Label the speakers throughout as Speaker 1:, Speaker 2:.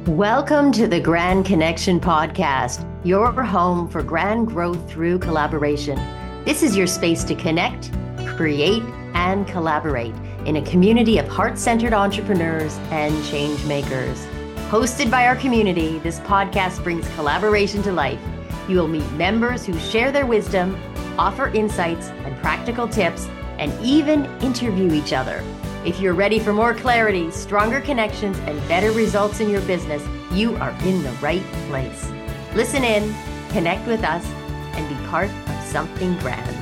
Speaker 1: Welcome to the Grand Connection Podcast, your home for grand growth through collaboration. This is your space to connect, create, and collaborate in a community of heart-centered entrepreneurs and change makers. Hosted by our community, this podcast brings collaboration to life. You will meet members who share their wisdom, offer insights and practical tips, and even interview each other. If you're ready for more clarity, stronger connections, and better results in your business, you are in the right place. Listen in, connect with us, and be part of something grand.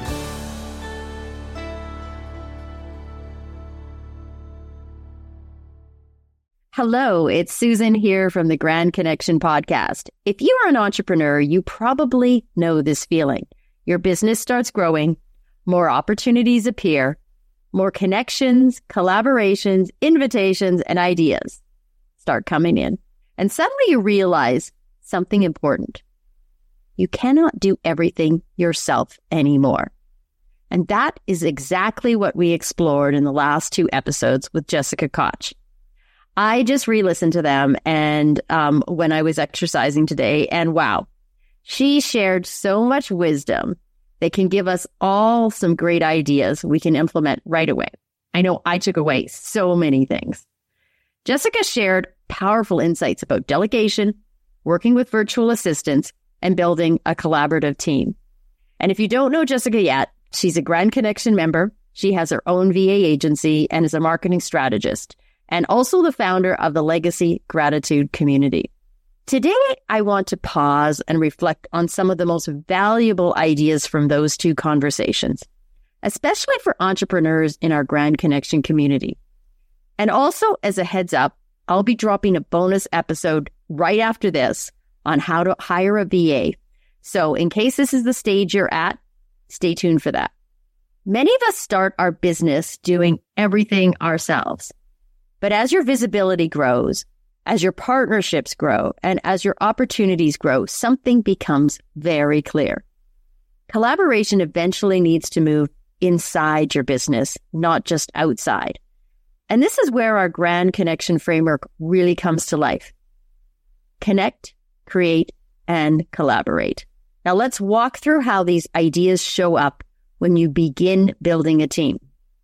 Speaker 1: Hello, it's Susan here from the Grand Connection Podcast. If you are an entrepreneur, you probably know this feeling. Your business starts growing, more opportunities appear, more connections, collaborations, invitations, and ideas start coming in. And suddenly you realize something important. You cannot do everything yourself anymore. And that is exactly what we explored in the last two episodes with Jessica Koch. I just re-listened to them and when I was exercising today, and wow, she shared so much wisdom. They can give us all some great ideas we can implement right away. I know I took away so many things. Jessica shared powerful insights about delegation, working with virtual assistants, and building a collaborative team. And if you don't know Jessica yet, she's a Grand Connection member. She has her own VA agency and is a marketing strategist, and also the founder of the Legacy Gratitude Community. Today, I want to pause and reflect on some of the most valuable ideas from those two conversations, especially for entrepreneurs in our Grand Connection community. And also, as a heads up, I'll be dropping a bonus episode right after this on how to hire a VA. So in case this is the stage you're at, stay tuned for that. Many of us start our business doing everything ourselves. But as your visibility grows, as your partnerships grow, and as your opportunities grow, something becomes very clear. Collaboration eventually needs to move inside your business, not just outside. And this is where our Grand Connection framework really comes to life. Connect, create, and collaborate. Now let's walk through how these ideas show up when you begin building a team.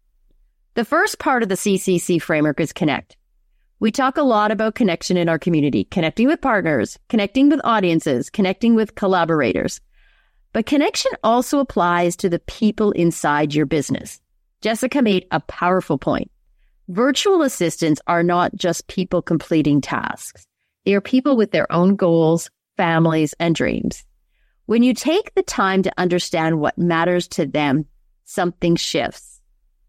Speaker 1: The first part of the CCC framework is connect. We talk a lot about connection in our community, connecting with partners, connecting with audiences, connecting with collaborators. But connection also applies to the people inside your business. Jessica made a powerful point. Virtual assistants are not just people completing tasks. They are people with their own goals, families, and dreams. When you take the time to understand what matters to them, something shifts.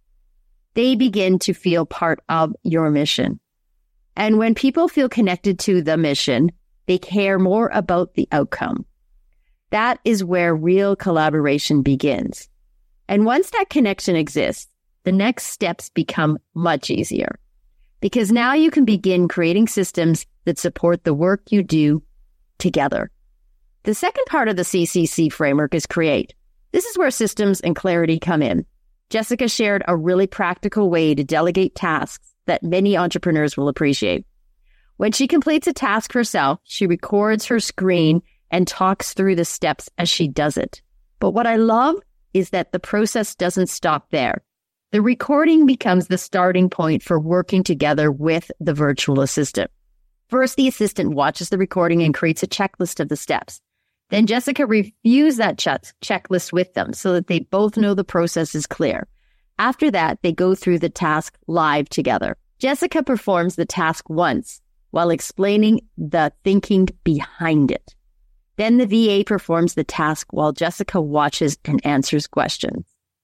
Speaker 1: They begin to feel part of your mission. And when people feel connected to the mission, they care more about the outcome. That is where real collaboration begins. And once that connection exists, the next steps become much easier. Because now you can begin creating systems that support the work you do together. The second part of the CCC framework is create. This is where systems and clarity come in. Jessica shared a really practical way to delegate tasks that many entrepreneurs will appreciate. When she completes a task herself, she records her screen and talks through the steps as she does it. But what I love is that the process doesn't stop there. The recording becomes the starting point for working together with the virtual assistant. First, the assistant watches the recording and creates a checklist of the steps. Then Jessica reviews that checklist with them so that they both know the process is clear. After that, they go through the task live together. Jessica performs the task once while explaining the thinking behind it. Then the VA performs the task while Jessica watches and answers questions.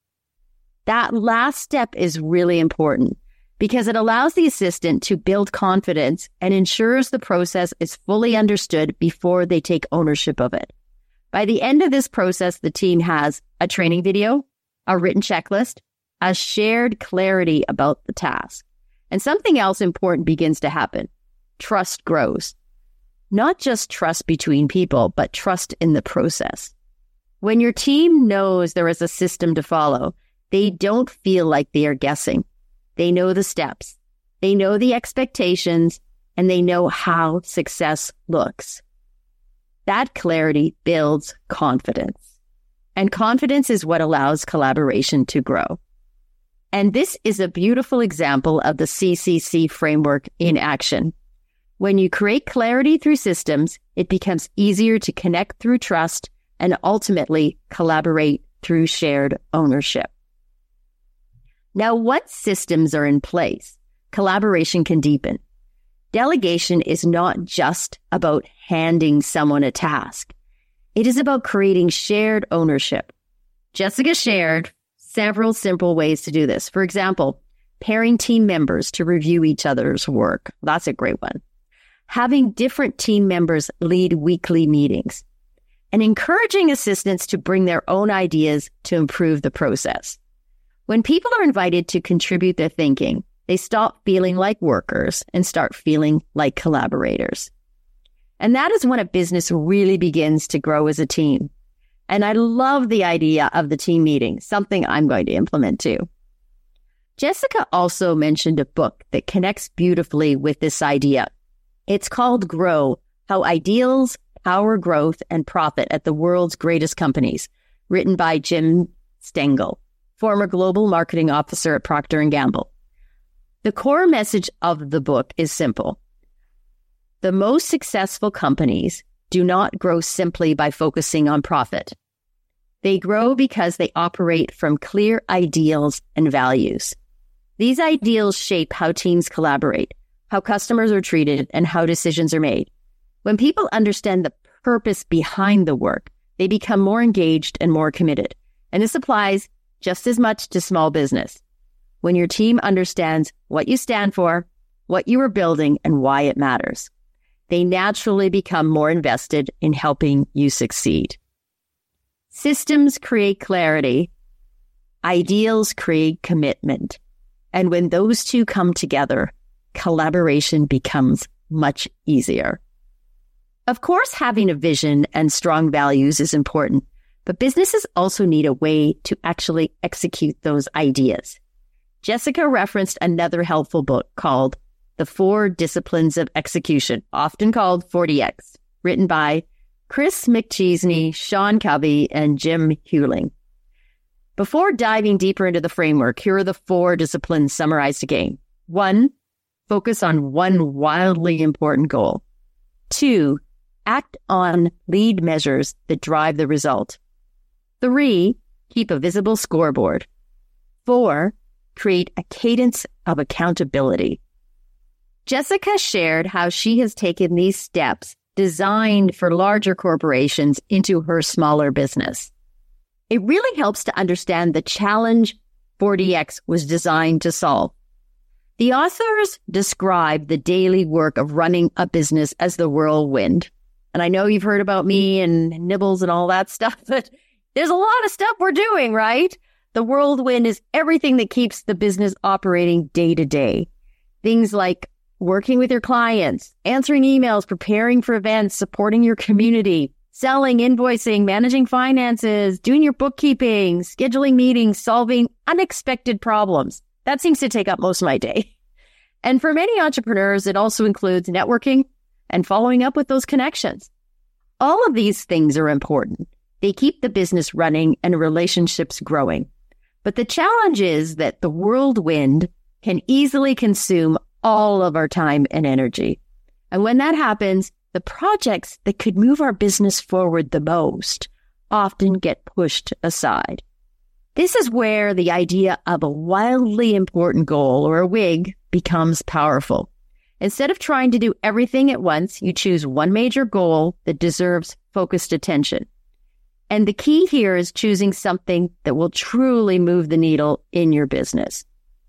Speaker 1: That last step is really important because it allows the assistant to build confidence and ensures the process is fully understood before they take ownership of it. By the end of this process, the team has a training video, a written checklist, a shared clarity about the task. And something else important begins to happen. Trust grows. Not just trust between people, but trust in the process. When your team knows there is a system to follow, they don't feel like they are guessing. They know the steps. They know the expectations, and they know how success looks. That clarity builds confidence. And confidence is what allows collaboration to grow. And this is a beautiful example of the CCC framework in action. When you create clarity through systems, it becomes easier to connect through trust and ultimately collaborate through shared ownership. Now, once systems are in place, collaboration can deepen. Delegation is not just about handing someone a task. It is about creating shared ownership. Jessica shared several simple ways to do this. For example, pairing team members to review each other's work. That's a great one. Having different team members lead weekly meetings, and encouraging assistants to bring their own ideas to improve the process. When people are invited to contribute their thinking, they stop feeling like workers and start feeling like collaborators. And that is when a business really begins to grow as a team. And I love the idea of the team meeting, something I'm going to implement too. Jessica also mentioned a book that connects beautifully with this idea. It's called Grow: How Ideals Power Growth and Profit at the World's Greatest Companies, written by Jim Stengel, former global marketing officer at Procter & Gamble. The core message of the book is simple. The most successful companies do not grow simply by focusing on profit. They grow because they operate from clear ideals and values. These ideals shape how teams collaborate, how customers are treated, and how decisions are made. When people understand the purpose behind the work, they become more engaged and more committed. And this applies just as much to small business. When your team understands what you stand for, what you are building, and why it matters, they naturally become more invested in helping you succeed. Systems create clarity. Ideals create commitment. And when those two come together, collaboration becomes much easier. Of course, having a vision and strong values is important, but businesses also need a way to actually execute those ideas. Jessica referenced another helpful book called The 4 Disciplines of Execution, often called 4DX, written by Chris McChesney, Sean Covey, and Jim Hewling. Before diving deeper into the framework, here are the 4 disciplines summarized again. 1, focus on one wildly important goal. 2, act on lead measures that drive the result. 3, keep a visible scoreboard. 4, create a cadence of accountability. Jessica shared how she has taken these steps designed for larger corporations into her smaller business. It really helps to understand the challenge 4DX was designed to solve. The authors describe the daily work of running a business as the whirlwind. And I know you've heard about me and nibbles and all that stuff, but there's a lot of stuff we're doing, right? The whirlwind is everything that keeps the business operating day to day. Things like working with your clients, answering emails, preparing for events, supporting your community, selling, invoicing, managing finances, doing your bookkeeping, scheduling meetings, solving unexpected problems. That seems to take up most of my day. And for many entrepreneurs, it also includes networking and following up with those connections. All of these things are important. They keep the business running and relationships growing. But the challenge is that the whirlwind can easily consume all of our time and energy. And when that happens, the projects that could move our business forward the most often get pushed aside. This is where the idea of a wildly important goal, or a WIG, becomes powerful. Instead of trying to do everything at once, you choose one major goal that deserves focused attention. And the key here is choosing something that will truly move the needle in your business.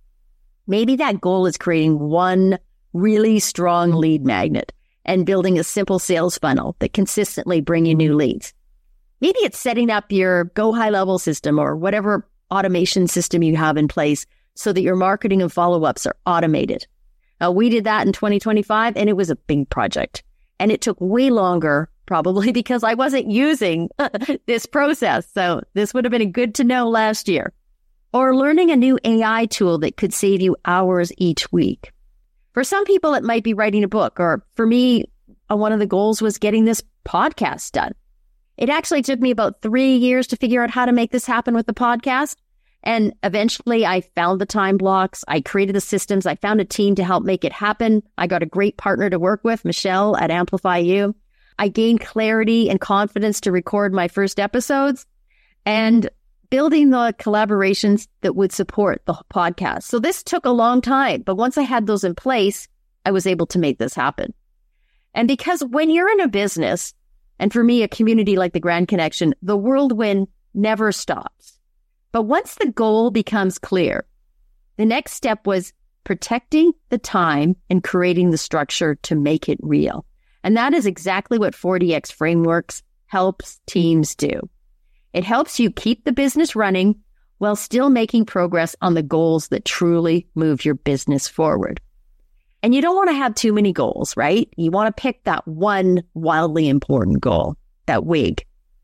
Speaker 1: Maybe that goal is creating one really strong lead magnet and building a simple sales funnel that consistently bring you new leads. Maybe it's setting up your Go High Level system or whatever automation system you have in place so that your marketing and follow-ups are automated. Now, we did that in 2025, and it was a big project. And it took way longer, probably because I wasn't using this process. So this would have been a good to know last year. Or learning a new AI tool that could save you hours each week. For some people, it might be writing a book, or for me, one of the goals was getting this podcast done. It actually took me about 3 years to figure out how to make this happen with the podcast. And eventually I found the time blocks. I created the systems. I found a team to help make it happen. I got a great partner to work with, Michelle at Amplify You. I gained clarity and confidence to record my first episodes and building the collaborations that would support the podcast. So this took a long time, but once I had those in place, I was able to make this happen. And because when you're in a business, and for me, a community like the Grand Connection, the whirlwind never stops. But once the goal becomes clear, the next step was protecting the time and creating the structure to make it real. And that is exactly what 4DX Frameworks helps teams do. It helps you keep the business running while still making progress on the goals that truly move your business forward. And you don't want to have too many goals, right? You want to pick that one wildly important goal, that WIG.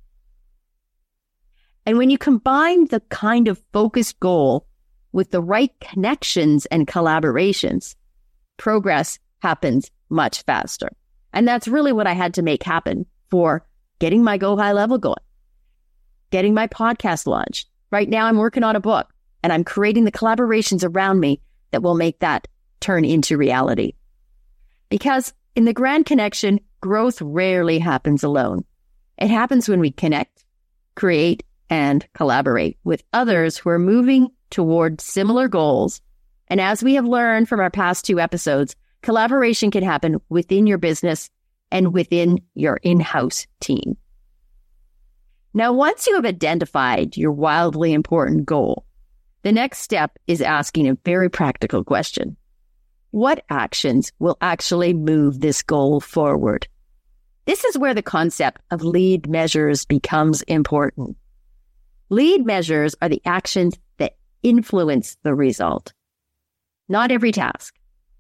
Speaker 1: And when you combine the kind of focused goal with the right connections and collaborations, progress happens much faster. And that's really what I had to make happen for getting my Go High Level going, getting my podcast launched. Right now, I'm working on a book and I'm creating the collaborations around me that will make that turn into reality. Because in the Grand Connection, growth rarely happens alone. It happens when we connect, create, and collaborate with others who are moving toward similar goals. And as we have learned from our past 2 episodes, collaboration can happen within your business and within your in-house team. Now, once you have identified your wildly important goal, the next step is asking a very practical question. What actions will actually move this goal forward? This is where the concept of lead measures becomes important. Lead measures are the actions that influence the result. Not every task.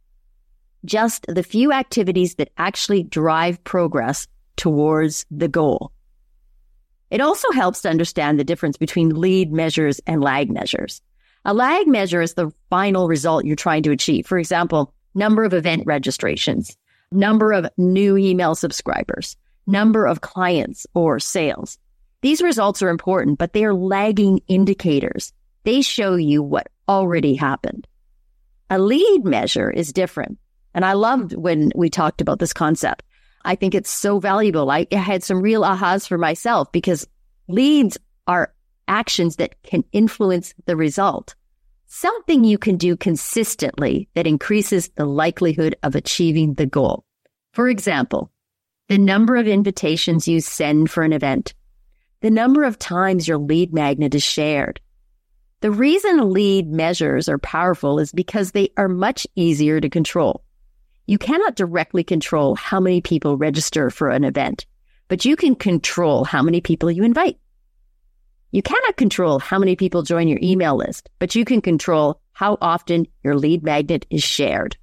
Speaker 1: Just the few activities that actually drive progress towards the goal. It also helps to understand the difference between lead measures and lag measures. A lag measure is the final result you're trying to achieve. For example, number of event registrations, number of new email subscribers, number of clients or sales. These results are important, but they are lagging indicators. They show you what already happened. A lead measure is different. And I loved when we talked about this concept. I think it's so valuable. I had some real ahas for myself because leads are actions that can influence the result. Something you can do consistently that increases the likelihood of achieving the goal. For example, the number of invitations you send for an event, the number of times your lead magnet is shared. The reason lead measures are powerful is because they are much easier to control. You cannot directly control how many people register for an event, but you can control how many people you invite. You cannot control how many people join your email list, but you can control how often your lead magnet is shared.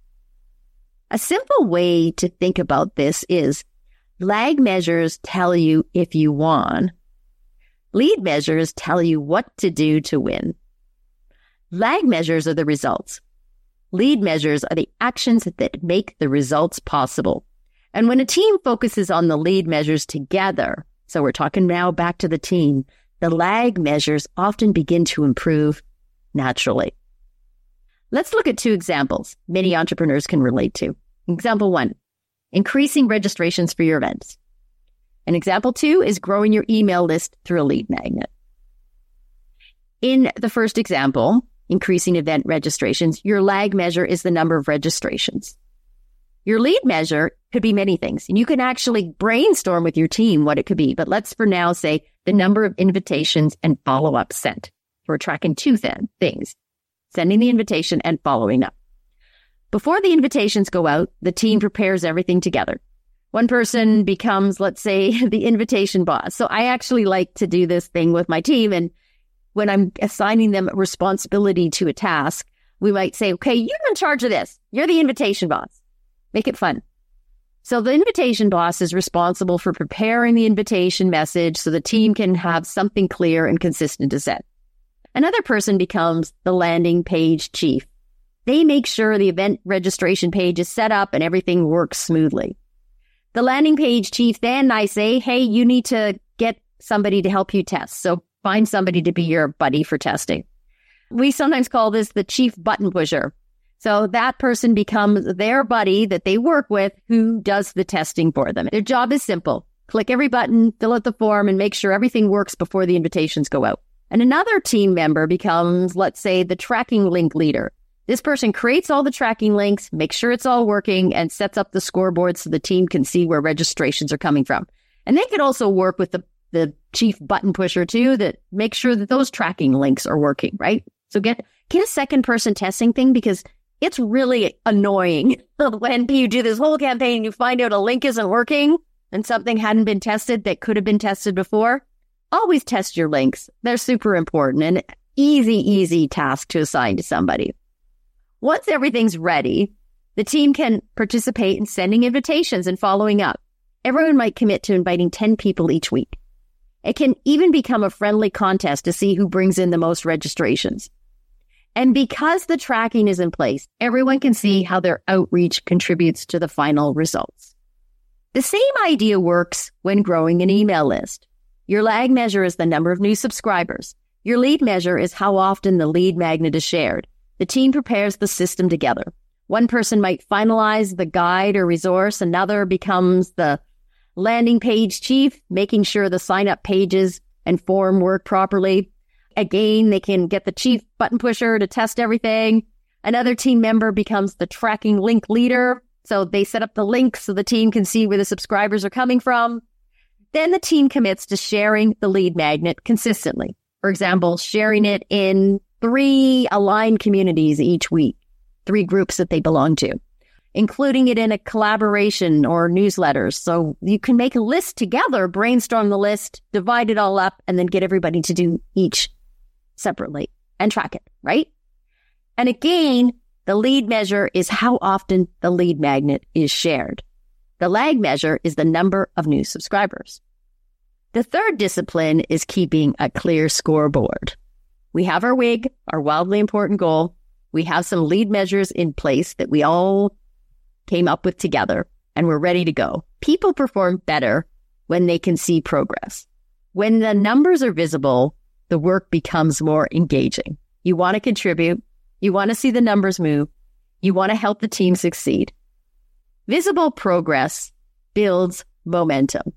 Speaker 1: A simple way to think about this is lag measures tell you if you won. Lead measures tell you what to do to win. Lag measures are the results. Lead measures are the actions that make the results possible. And when a team focuses on the lead measures together, so we're talking now back to the team, the lag measures often begin to improve naturally. Let's look at 2 examples many entrepreneurs can relate to. Example 1, increasing registrations for your events. And example 2 is growing your email list through a lead magnet. In the first example, increasing event registrations, your lag measure is the number of registrations. Your lead measure could be many things, and you can actually brainstorm with your team what it could be. But let's for now say the number of invitations and follow-up sent. We're tracking 2 things, sending the invitation and following up. Before the invitations go out, the team prepares everything together. One person becomes, let's say, the invitation boss. So I actually like to do this thing with my team. And when I'm assigning them responsibility to a task, we might say, okay, you're in charge of this. You're the invitation boss. Make it fun. So the invitation boss is responsible for preparing the invitation message so the team can have something clear and consistent to send. Another person becomes the landing page chief. They make sure the event registration page is set up and everything works smoothly. The landing page chief then I say, hey, you need to get somebody to help you test. So find somebody to be your buddy for testing. We sometimes call this the chief button pusher. So that person becomes their buddy that they work with who does the testing for them. Their job is simple. Click every button, fill out the form, and make sure everything works before the invitations go out. And another team member becomes, let's say, the tracking link leader. This person creates all the tracking links, makes sure it's all working, and sets up the scoreboard so the team can see where registrations are coming from. And they could also work with the chief button pusher too, that makes sure that those tracking links are working, right? So get a second person testing thing, because it's really annoying when you do this whole campaign and you find out a link isn't working and something hadn't been tested that could have been tested before. Always test your links. They're super important and easy task to assign to somebody. Once everything's ready, the team can participate in sending invitations and following up. Everyone might commit to inviting 10 people each week. It can even become a friendly contest to see who brings in the most registrations. And because the tracking is in place, everyone can see how their outreach contributes to the final results. The same idea works when growing an email list. Your lag measure is the number of new subscribers. Your lead measure is how often the lead magnet is shared. The team prepares the system together. One person might finalize the guide or resource. Another becomes the landing page chief, making sure the sign-up pages and form work properly. Again, they can get the chief button pusher to test everything. Another team member becomes the tracking link leader. So they set up the links so the team can see where the subscribers are coming from. Then the team commits to sharing the lead magnet consistently. For example, sharing it in 3 aligned communities each week, 3 groups that they belong to, including it in a collaboration or newsletters. So you can make a list together, brainstorm the list, divide it all up, and then get everybody to do each separately and track it, right? And again, the lead measure is how often the lead magnet is shared. The lag measure is the number of new subscribers. The third discipline is keeping a clear scoreboard. We have our WIG, our wildly important goal. We have some lead measures in place that we all came up with together, and we're ready to go. People perform better when they can see progress. When the numbers are visible, the work becomes more engaging. You want to contribute. You want to see the numbers move. You want to help the team succeed. Visible progress builds momentum.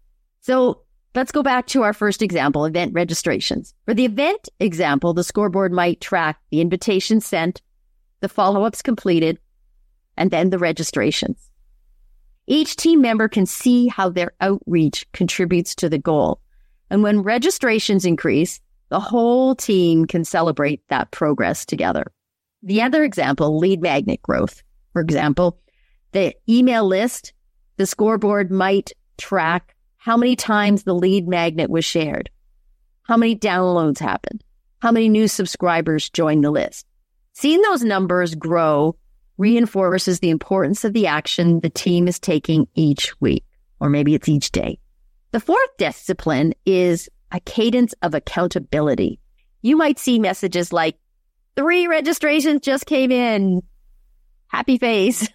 Speaker 1: So let's go back to our first example, event registrations. For the event example, the scoreboard might track the invitations sent, the follow-ups completed, and then the registrations. Each team member can see how their outreach contributes to the goal. And when registrations increase, the whole team can celebrate that progress together. The other example, lead magnet growth. For example, the email list, the scoreboard might track how many times the lead magnet was shared, how many downloads happened, how many new subscribers joined the list. Seeing those numbers grow reinforces the importance of the action the team is taking each week, or maybe it's each day. The fourth discipline is a cadence of accountability. You might see messages like, 3 registrations just came in. Happy face.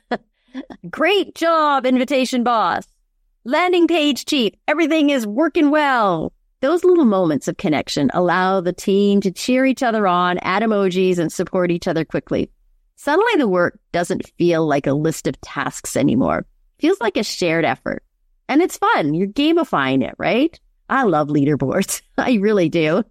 Speaker 1: Great job, invitation boss. Landing page chief. Everything is working well. Those little moments of connection allow the team to cheer each other on, add emojis, and support each other quickly. Suddenly the work doesn't feel like a list of tasks anymore. It feels like a shared effort. And it's fun. You're gamifying it, right? I love leaderboards. I really do.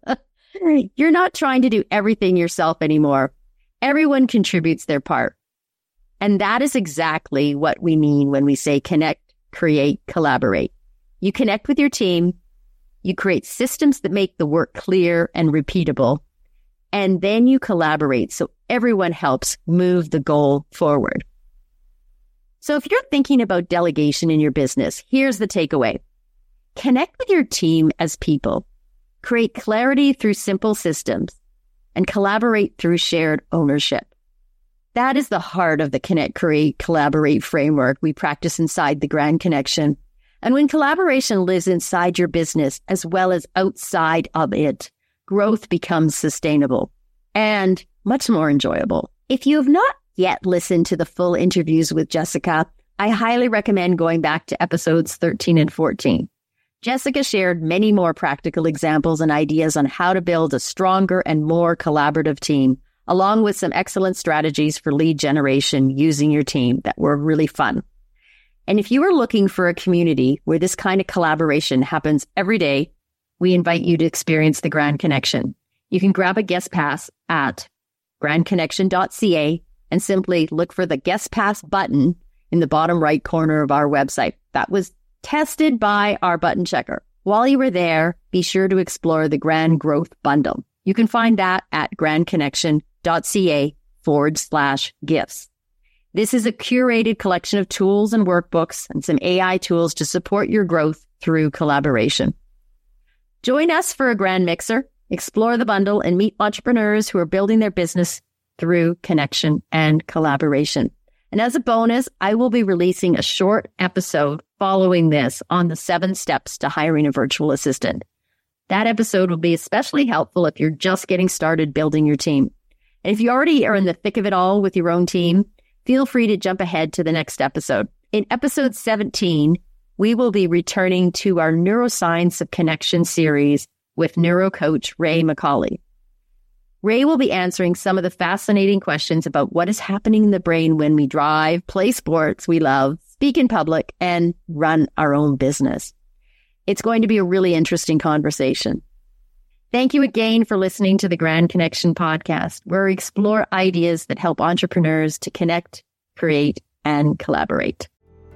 Speaker 1: You're not trying to do everything yourself anymore. Everyone contributes their part. And that is exactly what we mean when we say connect, create, collaborate. You connect with your team. You create systems that make the work clear and repeatable. And then you collaborate so everyone helps move the goal forward. So if you're thinking about delegation in your business, here's the takeaway. Connect with your team as people. Create clarity through simple systems and collaborate through shared ownership. That is the heart of the Connect, Create, Collaborate framework we practice inside the Grand Connection. And when collaboration lives inside your business as well as outside of it, growth becomes sustainable and much more enjoyable. If you have not yet listened to the full interviews with Jessica, I highly recommend going back to episodes 13 and 14. Jessica shared many more practical examples and ideas on how to build a stronger and more collaborative team, along with some excellent strategies for lead generation using your team that were really fun. And if you are looking for a community where this kind of collaboration happens every day, we invite you to experience the Grand Connection. You can grab a guest pass at grandconnection.ca and simply look for the guest pass button in the bottom right corner of our website. That was tested by our button checker. While you were there, be sure to explore the Grand Growth Bundle. You can find that at grandconnection.ca/gifts. This is a curated collection of tools and workbooks and some AI tools to support your growth through collaboration. Join us for a Grand Mixer, explore the bundle, and meet entrepreneurs who are building their business through connection and collaboration. And as a bonus, I will be releasing a short episode following this on the 7 steps to hiring a virtual assistant. That episode will be especially helpful if you're just getting started building your team. And if you already are in the thick of it all with your own team, feel free to jump ahead to the next episode. In episode 17, we will be returning to our Neuroscience of Connection series with neurocoach Ray McCauley. Ray will be answering some of the fascinating questions about what is happening in the brain when we drive, play sports we love, speak in public, and run our own business. It's going to be a really interesting conversation. Thank you again for listening to the Grand Connection podcast, where we explore ideas that help entrepreneurs to connect, create, and collaborate.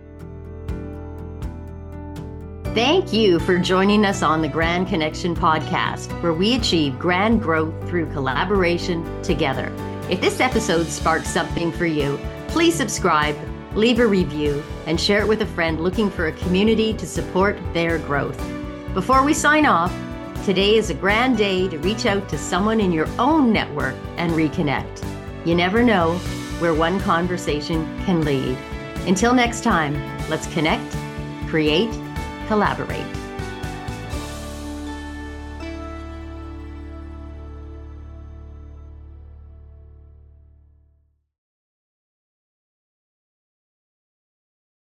Speaker 1: Thank you for joining us on the Grand Connection podcast, where we achieve grand growth through collaboration together. If this episode sparked something for you, please subscribe, leave a review, and share it with a friend looking for a community to support their growth. Before we sign off, today is a grand day to reach out to someone in your own network and reconnect. You never know where one conversation can lead. Until next time, let's connect, create, collaborate.